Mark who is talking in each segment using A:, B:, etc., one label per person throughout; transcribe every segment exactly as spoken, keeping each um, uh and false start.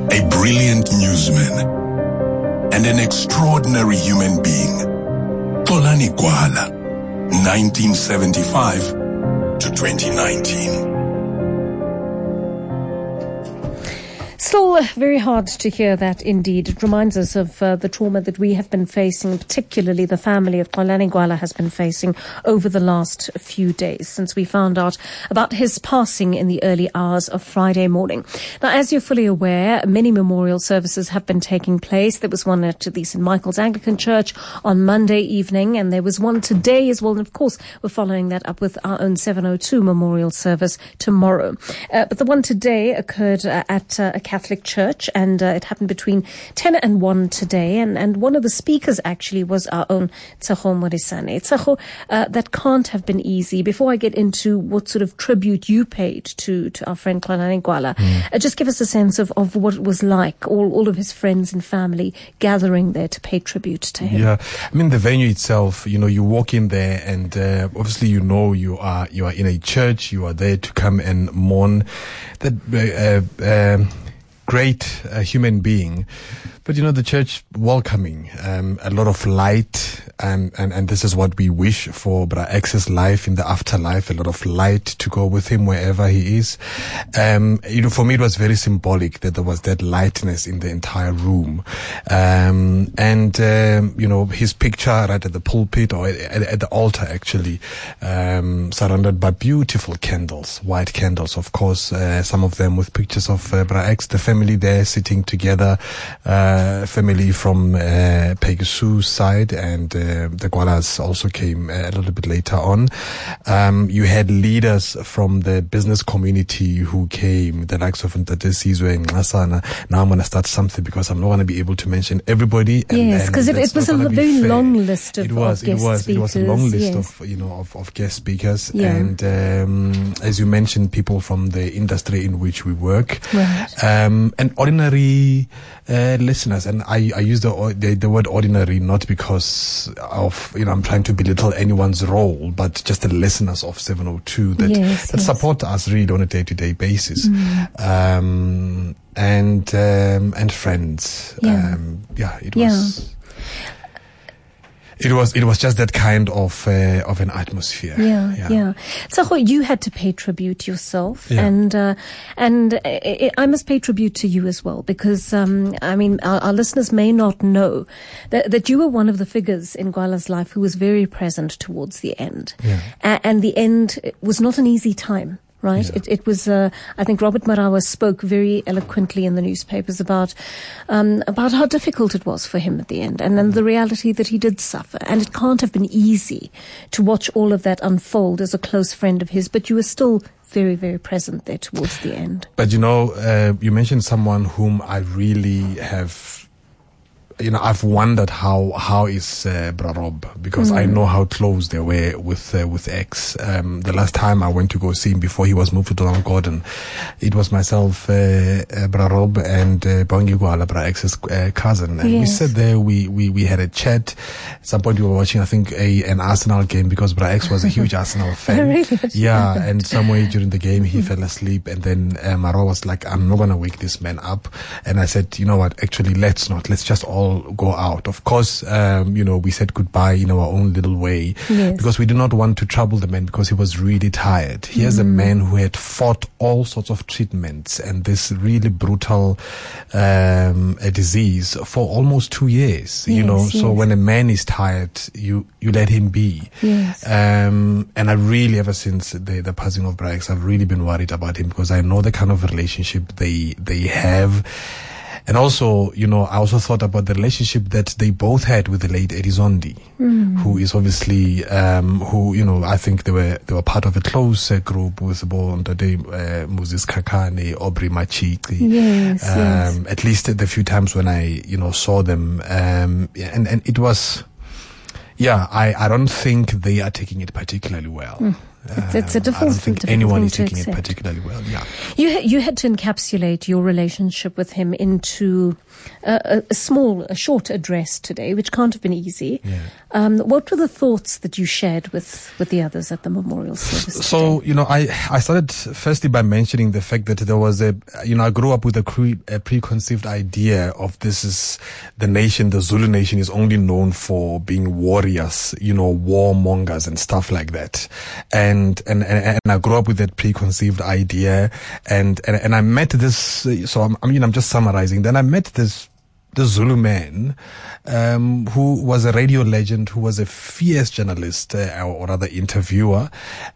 A: a brilliant newsman, and an extraordinary human being. Xolani Gwala, nineteen seventy-five to twenty nineteen.
B: Still very hard to hear that indeed. It reminds us of uh, the trauma that we have been facing, particularly the family of Xolani Gwala has been facing over the last few days since we found out about his passing in the early hours of Friday morning. Now, as you're fully aware, many memorial services have been taking place. There was one at the Saint Michael's Anglican Church on Monday evening, and there was one today as well. And of course, we're following that up with our own seven oh two memorial service tomorrow. Uh, but the one today occurred uh, at uh, a Catholic church, and uh, it happened between ten and one today, and, and one of the speakers actually was our own Tseho Morisane. Tseho, uh, that can't have been easy. Before I get into what sort of tribute you paid to, to our friend Xolani Gwala, mm. uh, just give us a sense of, of what it was like, all, all of his friends and family gathering there to pay tribute to him.
C: Yeah, I mean, the venue itself, you know, you walk in there and uh, obviously you know you are you are in a church, you are there to come and mourn that uh, uh, um, great uh, human being. But, you know, the church welcoming, um, a lot of light, and, and, and this is what we wish for Bra X's life in the afterlife, a lot of light to go with him wherever he is. Um, you know, for me, it was very symbolic that there was that lightness in the entire room. Um, and, um, you know, his picture right at the pulpit, or at, at the altar, actually, um, surrounded by beautiful candles, white candles, of course, uh, some of them with pictures of uh, Bra X, the family there sitting together, uh, Uh, family from uh, Pegasus side, and uh, the Gwalas also came a little bit later on. Um, you had leaders from the business community who came, the likes of Ntate Sizwe and Ngasana. Now I'm going to start something because I'm not going to be able to mention everybody. And,
B: yes, because it, it was a very fair. long list of,
C: it was,
B: of guest
C: it was,
B: speakers.
C: It was a long list
B: yes.
C: of, you know, of, of guest speakers.
B: Yeah.
C: And um, as you mentioned, people from the industry in which we work.
B: Right.
C: Um, and ordinary uh, listeners. And I, I use the, the the word ordinary not because of, you know, I'm trying to belittle anyone's role, but just the listeners of seven oh two that,
B: yes,
C: that
B: yes.
C: support us really on a day-to-day basis.
B: Mm.
C: Um, and um, and friends.
B: Yeah,
C: um, yeah it
B: yeah.
C: was... It was it was just that kind of uh, of an atmosphere.
B: Yeah,
C: yeah.
B: yeah. Tseho, you had to pay tribute yourself,
C: yeah.
B: and uh, and I, I must pay tribute to you as well, because um, I mean our, our listeners may not know that that you were one of the figures in Gwala's life who was very present towards the end,
C: yeah.
B: A- and the end was not an easy time. Right.
C: Yeah.
B: It, it was, uh, I think Robert Marawa spoke very eloquently in the newspapers about, um, about how difficult it was for him at the end, and then the reality that he did suffer. And it can't have been easy to watch all of that unfold as a close friend of his, but you were still very, very present there towards the end.
C: But, you know, uh, you mentioned someone whom I really have, you know, I've wondered how how is uh, Bra Rob, because mm. I know how close they were with uh, with X. Um, the last time I went to go see him before he was moved to Donald Gordon, it was myself, uh, uh, Bra Rob, and uh, Bongi Gwala, Bra X's uh, cousin, and yes. we sat there. We, we we had a chat. At some point we were watching, I think, a an Arsenal game, because Bra X was a huge Arsenal fan.
B: Really?
C: Yeah, and somewhere during the game he fell asleep, and then uh, Maro was like, "I'm not gonna wake this man up," and I said, "You know what? Actually, let's not. Let's just all go out." Of course, um, you know, we said goodbye in our own little way,
B: yes.
C: because we did not want to trouble the man, because he was really tired. Here's mm. a man who had fought all sorts of treatments and this really brutal um, a disease for almost two years.
B: Yes,
C: you know,
B: yes.
C: so when a man is tired, you you let him be.
B: Yes.
C: Um, and I really, ever since the the passing of Bra X, I've really been worried about him, because I know the kind of relationship they they have. And also, you know, I also thought about the relationship that they both had with the late Eddie Zondi, mm. who is obviously, um, who, you know, I think they were they were part of a close uh, group with Bondade, uh, Moses Kakane, Aubrey Machiki.
B: Yes,
C: um,
B: yes.
C: At least the few times when I, you know, saw them, um, and and it was, yeah, I I don't think they are taking it particularly well.
B: Mm. It's, it's a difficult,
C: I don't think
B: difficult
C: anyone
B: thing
C: is
B: to
C: taking
B: accept.
C: it particularly well. Yeah.
B: You ha- you had to encapsulate your relationship with him into a, a, a small, a short address today, which can't have been easy.
C: Yeah.
B: Um, what were the thoughts that you shared with, with the others at the memorial service
C: So,
B: today?
C: you know, I, I started firstly by mentioning the fact that there was a, you know, I grew up with a, cre- a preconceived idea of this is the nation, the Zulu nation is only known for being warriors, you know, warmongers and stuff like that. And, and, and, and I grew up with that preconceived idea. And, and, and I met this, so I'm, I mean, I'm just summarizing. Then I met this, the Zulu man, um, who was a radio legend, who was a fierce journalist, uh, or rather interviewer,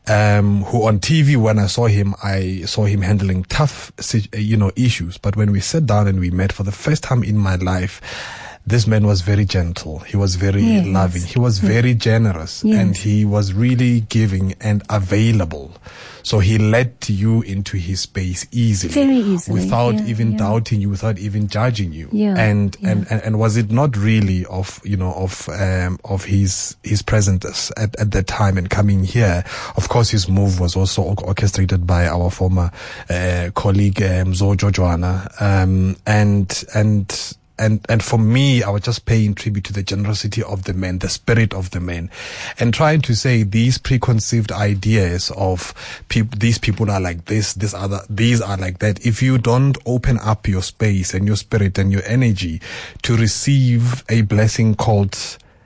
C: um, who on T V, when I saw him, I saw him handling tough, you know, issues. But when we sat down and we met for the first time in my life, this man was very gentle. He was very
B: Yes.
C: loving. He was very generous,
B: Yes.
C: and he was really giving and available. So he let you into his space easily,
B: Very easily,
C: without
B: yeah,
C: even
B: yeah.
C: doubting you, without even judging you.
B: Yeah,
C: And,
B: yeah.
C: and and and was it not really of you know of um of his his presence at at that time and coming here? Of course, his move was also or- orchestrated by our former uh, colleague um, Zo Jojoana, um and and. And and for me, I was just paying tribute to the generosity of the man, the spirit of the man, and trying to say these preconceived ideas of peop- these people are like this, this other, these are like that. If you don't open up your space and your spirit and your energy to receive a blessing called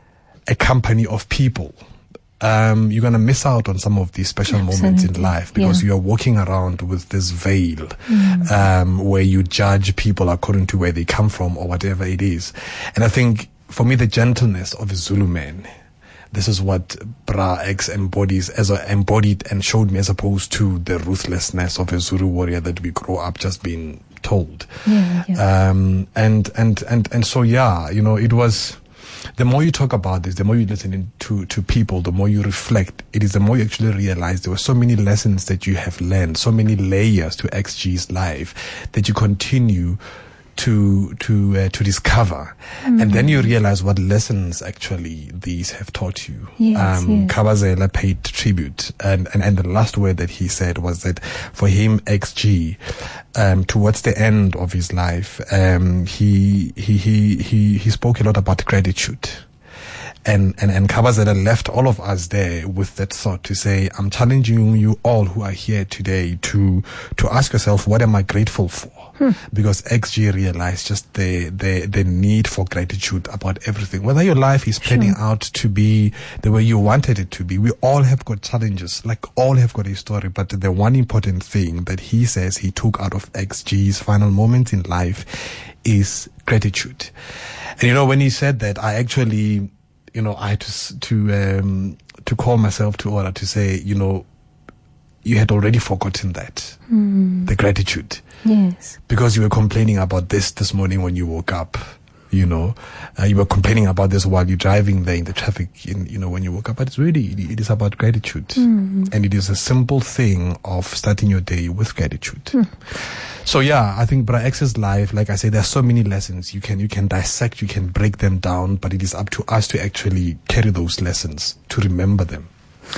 C: a company of people, um, you're going to miss out on some of these special moments in
B: Absolutely.
C: life because
B: Yeah.
C: you are walking around with this veil,
B: Mm.
C: um, where you judge people according to where they come from or whatever it is. And I think for me, the gentleness of a Zulu man, this is what Bra X embodies as a, embodied and showed me, as opposed to the ruthlessness of a Zulu warrior that we grow up just being told.
B: Yeah, yeah.
C: Um, and, and, and, and so, yeah, you know, it was, the more you talk about this, the more you listen to, to people, the more you reflect, it is the more you actually realize there were so many lessons that you have learned, so many layers to X G's life that you continue to to uh, to discover, mm. and then you realize what lessons actually these have taught you.
B: Yes,
C: um,
B: yes.
C: Kabazela paid tribute, and, and and the last word that he said was that for him, X G, um, towards the end of his life, um, he he he he he spoke a lot about gratitude. And, and, and Kabazela left all of us there with that thought to say, I'm challenging you all who are here today to, to ask yourself, what am I grateful for? Hmm. Because X G realized just the, the, the need for gratitude about everything. Whether your life is panning sure. out to be the way you wanted it to be, we all have got challenges, like all have got a story. But the one important thing that he says he took out of X G's final moments in life is gratitude. And you know, when he said that, I actually, you know, I had to, to, um, to call myself to order to say, you know, you had already forgotten that, mm. the gratitude.
B: Yes.
C: Because you were complaining about this this morning when you woke up, you know, uh, you were complaining about this while you're driving there in the traffic, in, you know, when you woke up. But it's really, it is about gratitude. Mm. And it is a simple thing of starting your day with gratitude. Mm. So yeah, I think Bra X's life, like I say, there's so many lessons you can, you can dissect, you can break them down, but it is up to us to actually carry those lessons, to remember them.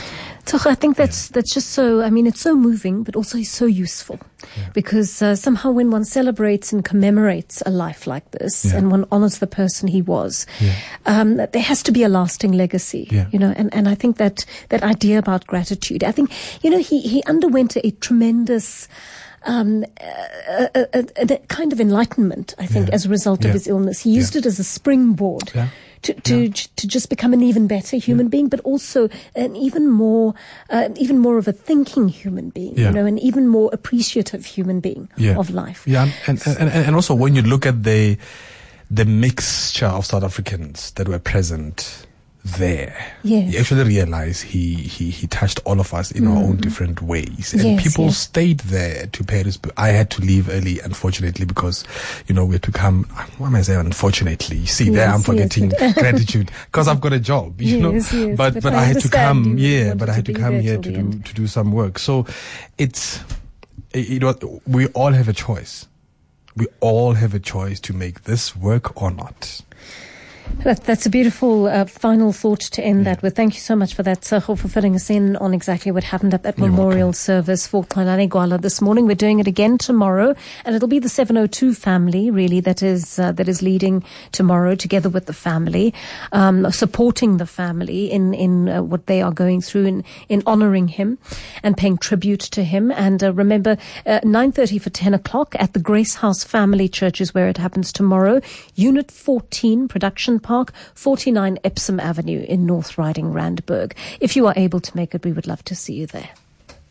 B: So I think that's yeah. that's just so, I mean, it's so moving, but also so useful. Yeah. Because uh, somehow when one celebrates and commemorates a life like this, yeah. and one honors the person he was, yeah. um, there has to be a lasting legacy,
C: yeah.
B: you know, and, and I think that, that idea about gratitude, I think, you know, he, he underwent a, a tremendous Um, a, a, a, a kind of enlightenment, I think,
C: yeah.
B: as a result
C: yeah.
B: of his illness. He used
C: yeah.
B: it as a springboard
C: yeah.
B: to to,
C: yeah.
B: to just become an even better human yeah. being, but also an even more, uh, even more of a thinking human being,
C: yeah.
B: you know, an even more appreciative human being
C: yeah.
B: of life.
C: Yeah, and, and, and, and also when you look at the the mixture of South Africans that were present there,
B: yes.
C: you actually realize he, he, he touched all of us in mm. our own different ways. And
B: yes,
C: people
B: yes.
C: stayed there to pay respect. I had to leave early, unfortunately, because, you know, we had to come, what am I saying, unfortunately? See, yes, there I'm forgetting yes, gratitude, because I've got a job, you
B: yes,
C: know,
B: yes,
C: but,
B: but,
C: but
B: I,
C: I had to come, yeah,
B: but
C: I had to, to come here to do, end. to do some work. So it's, it, it was, we all have a choice. We all have a choice to make this work or not.
B: That, that's a beautiful uh, final thought to end yeah. that with. Thank you so much for that, Sergio, for filling us in on exactly what happened at that You're memorial welcome. service for Xolani Gwala this morning. We're doing it again tomorrow, and it'll be the seven oh two family, really, that is uh, that is leading tomorrow, together with the family, um, supporting the family in, in uh, what they are going through in, in honouring him and paying tribute to him. And uh, remember, uh, nine thirty for ten o'clock at the Grace House Family Church is where it happens tomorrow. Unit fourteen, Production Park, forty-nine Epsom Avenue in North Riding, Randburg. If you are able to make it, we would love to see you there.